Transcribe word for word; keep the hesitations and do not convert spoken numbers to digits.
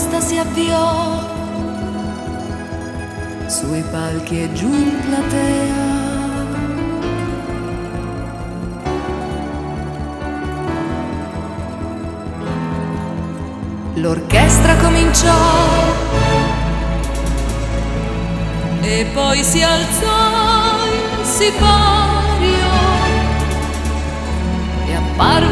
festa si avviò sui palchi e giù in platea. L'orchestra cominciò e poi si alzò il sipario e apparve